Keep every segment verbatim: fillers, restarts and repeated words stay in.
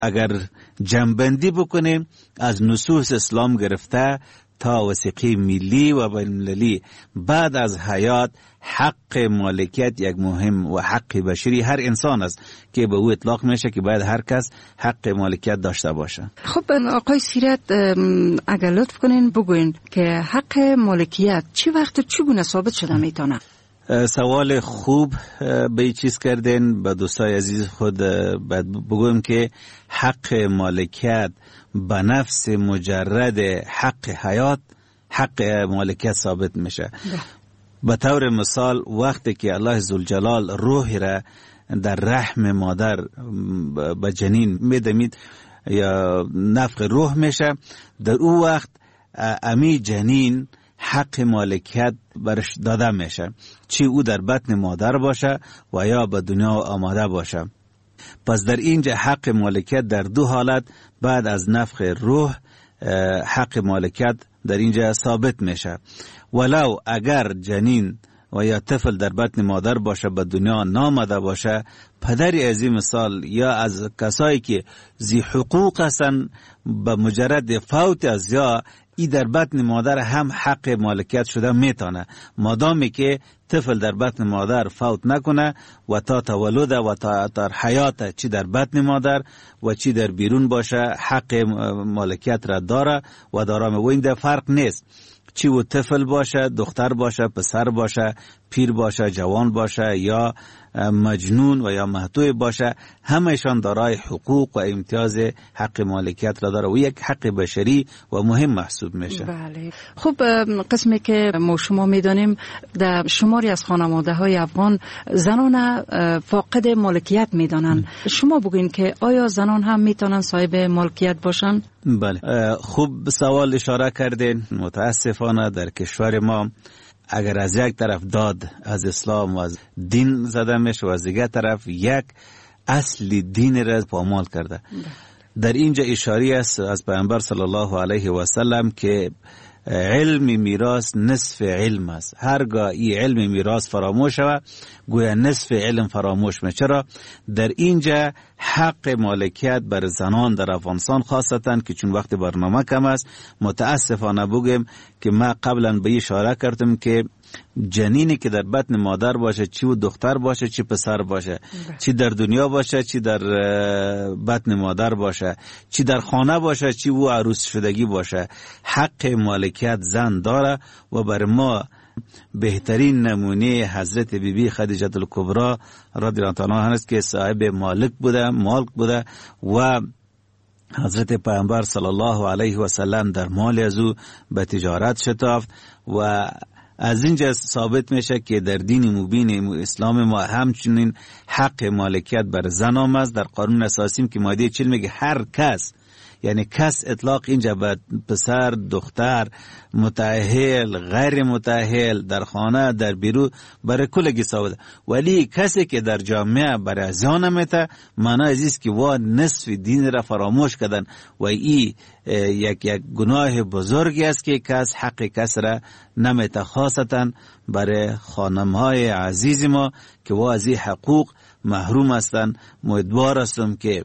اگر جنبندی بکنیم از نصوص اسلام گرفته تا وثیقه ملی و بین‌المللی، بعد از حیات حق مالکیت یک مهم و حق بشری هر انسان است که به او اطلاق میشه که باید هر کس حق مالکیت داشته باشه. خب آقای سیرت، اگر لطف کنین بگوین که حق مالکیت چه وقت چگونه ثابت شده میتونه؟ سوال خوب به این چیز کردین. به دوستای عزیز خود بگویم که حق مالکیت به نفس مجرد حق حیات حق مالکیت ثابت میشه. به طور مثال وقتی که الله ذوالجلال روح را در رحم مادر به جنین میدمید یا نفخ روح میشه، در او وقت امی جنین حق مالکیت برش داده میشه، چی او در بطن مادر باشه و یا به دنیا آماده باشه. پس در اینجا حق مالکیت در دو حالت بعد از نفخ روح حق مالکیت در اینجا ثابت میشه. ولو اگر جنین و یا طفل در بطن مادر باشه به دنیا نامده باشه، پدری از این مثال یا از کسایی که زی حقوق هستن به مجرد فوت از یا ای در بطن مادر هم حق مالکیت شده میتونه، مادامی که طفل در بطن مادر فوت نکنه و تا تولد و تا تا حیات چی در بطن مادر و چی در بیرون باشه حق مالکیت را داره و دارم. و این در فرق نیست چی و طفل باشه، دختر باشه، پسر باشه، پیر باشه، جوان باشه یا مجنون و یا محتوی باشه، همهشان دارای حقوق و امتیاز حق مالکیت را داره و یک حق بشری و مهم محسوب میشه. بله. خب قسمی که ما شما میدانیم در شماری از خانواده های افغان زنان فاقد مالکیت میدانن. شما بگوین که آیا زنان هم میتونن صاحب مالکیت باشن؟ بله، خوب سوال اشاره کردین. متاسفانه در کشور ما اگر از یک طرف داد از اسلام و از دین زده میشه و از دیگر طرف یک اصل دین را پامال کرده. در اینجا اشاره است از پیامبر صلی الله علیه و سلم که علم میراث نصف علم است. هرگاه این علم میراث فراموش شود گویا نصف علم فراموش میشه. چرا؟ در اینجا حق مالکیت بر زنان در افغانستان خاصتا که چون وقت برنامه کم است متاسفانه بگم که ما قبلا به اشاره کردم که جنینی که در بطن مادر باشه، چی و دختر باشه چی پسر باشه، چی در دنیا باشه چی در بطن مادر باشه، چی در خانه باشه چی و عروس شدگی باشه، حق مالکیت زن داره. و بر ما بهترین نمونه حضرت بی بی خدیجه الکبری رضی الله عنها است که صاحب مالک بوده مالک بوده و حضرت پیامبر صلی الله علیه و سلم در مال از او به تجارت شتافت و از اینجا ثابت میشه که در دین مبین اسلام ما همچنین حق مالکیت بر زن آمد. در قانون اساسی که ماده چهل میگه هر کس، یعنی کس اطلاق اینجا به پسر، دختر، متأهل، غیر متأهل، در خانه، در بیرون، برای کلگی ثابت. ولی کسی که در جامعه برای زیان میته معنی ازیست که وا نصف دین را فراموش کردن و ای یک یک گناه بزرگی است که کس حق کس را نمیته، خاصتا برای خانمهای عزیز ما که وا از این حقوق محروم هستند. امیدوار هستم که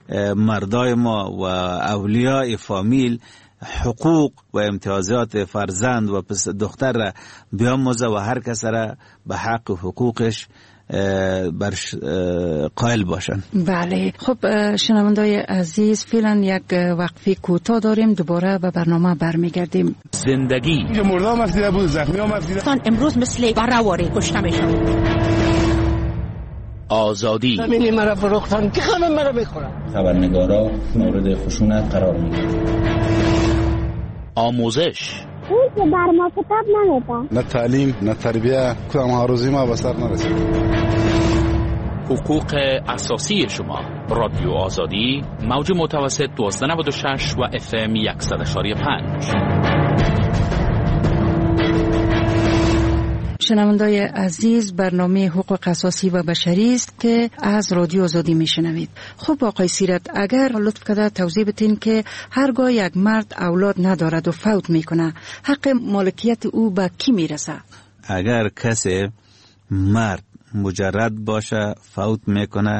مردای ما و اولیاء فامیل حقوق و امتیازات فرزند و دختر را بیاموزه و هر کس را به حق و حقوقش برش قائل باشن. بله. خب شنوندای عزیز، فعلا یک وقفه کوتاه داریم، دوباره به برنامه برمیگردیم. زندگی اینجا مرده هم افزیده بود، زخمی هم افزیده. امروز مثل برآوری کشته میشن. آزادی زمینی مرا فروختن که همه مرا بخورن. خبرنگارا مورد خشونت قرار میگیرن. آموزش اون که بر ما کتاب نمیده. نه تعلیم نه تربیه، کدام آرزوی ما به سر نرسید. حقوق اساسی شما. رادیو آزادی موج متوسط دویست و نود و شش و اف ام صد و پنج. شنوندای عزیز، برنامه حقوق اساسی و بشری است که از رادیو آزادی میشنوید. خب آقای سیرت، اگر لطف کرده توضیح بدین که هرگاه یک مرد اولاد ندارد و فوت میکنه حق مالکیت او به کی میرسه؟ اگر کسی مرد مجرد باشه فوت میکنه،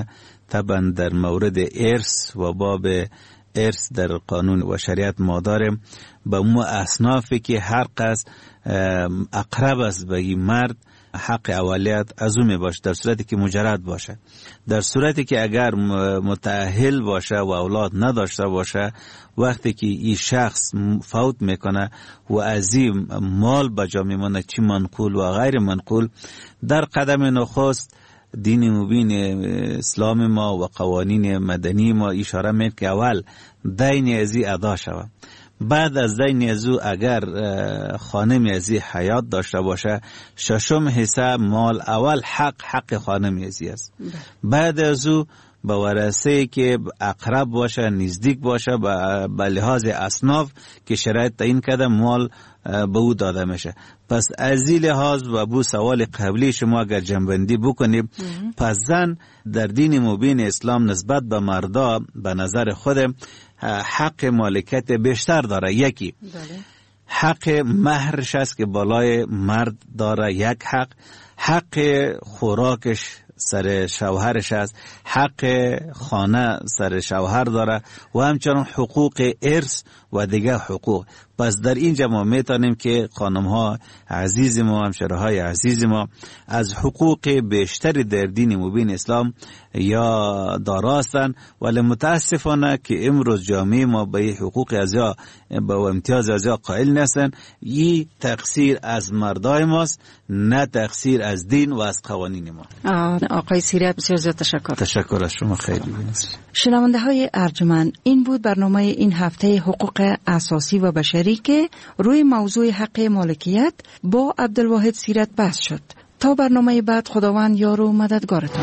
طبعا در مورد ارث و باب ارث در قانون و شریعت ما داریم با مو اصنافی که هر قصد اقرب است به این مرد حق اولیت از او می باشه، در صورتی که مجرد باشه. در صورتی که اگر متأهل باشه و اولاد نداشته باشه، وقتی که این شخص فوت میکنه و از این مال بجا میمونه، چی منقول و غیر منقول، در قدم نخست دین مبین اسلام ما و قوانین مدنی ما اشاره میکنه که اول دین ازی ادا شود. بعد از دین ازو اگر خانم ازی حیات داشته باشه، ششم حصه مال اول حق حق خانم ازی است. بعد ازو به ورثه که اقرب باشه، نزدیک باشه، به لحاظ اصناف که شرایط تعیین کرده مال به او داده میشه. پس از این لحاظ و بو سوال قبلی شما اگر جنبندی بکنیم، پس زن در دین مبین اسلام نسبت به مردا به نظر خود حق مالکیت بیشتر داره. یکی داره. حق مهرش است که بالای مرد داره، یک حق. حق خوراکش سر شوهرش است، حق خانه سر شوهر داره و همچنان حقوق ارث و دیگه حقوق. پس در اینجا ما میتونیم که خانم ها عزیز ما، همشهره های عزیز ما از حقوق بیشتری در دین مبین اسلام یا داراستن، ولی متاسفانه که امروز جامعه ما به حقوق ازیا به امتیاز ازیا قائل نیستن. این تقصیر از مردای ماست، نه تقصیر از دین و از قوانین ما. آقای سیرت بسیار زیاد تشکر. تشکر از شما، خیلی بینست. شنونده های ارجمند، این بود برنامه این هفته حقوق اساسی و بشری که روی موضوع حق مالکیت با عبدالواحد سیرت بحث شد. تا برنامه بعد، خداوند یار و مددگارتان.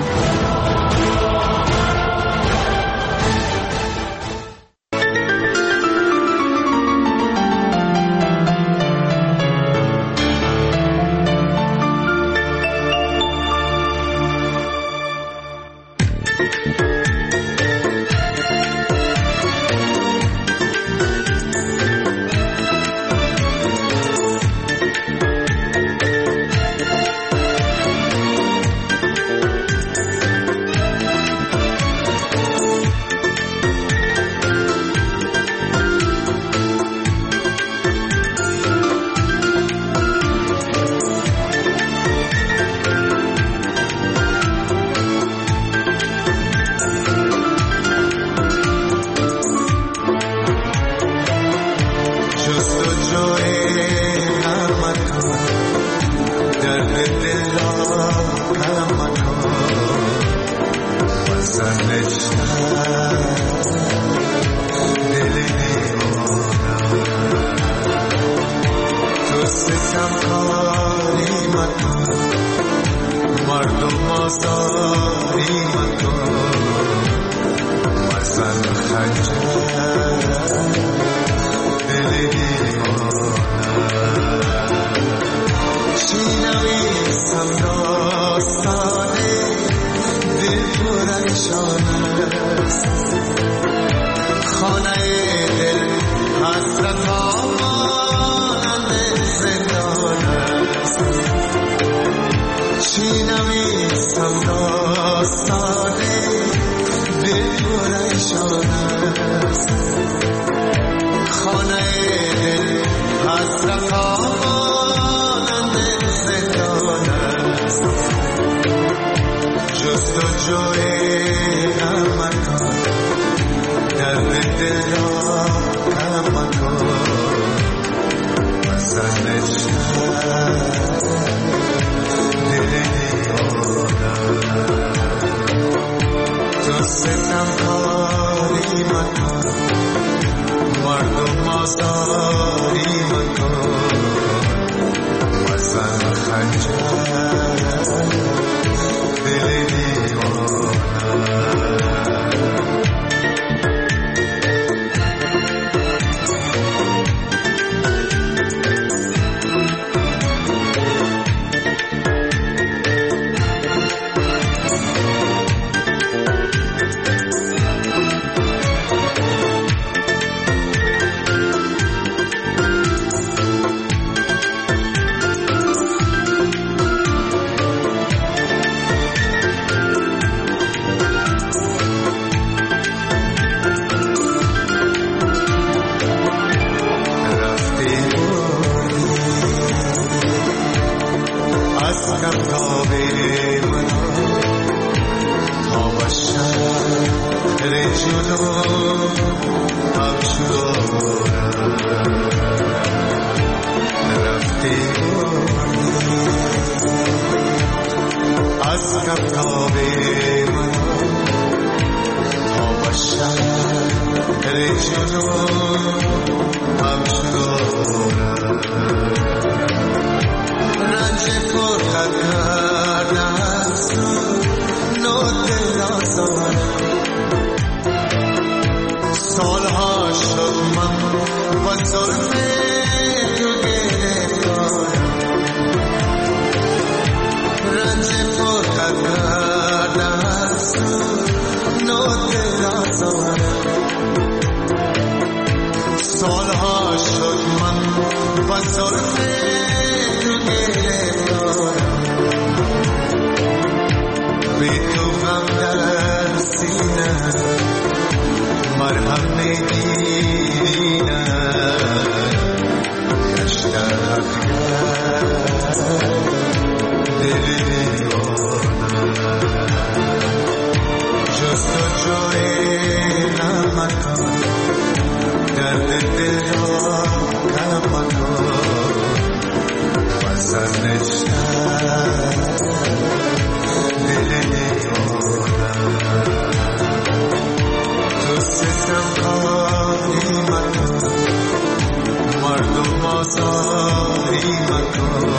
مردم آزاری مکن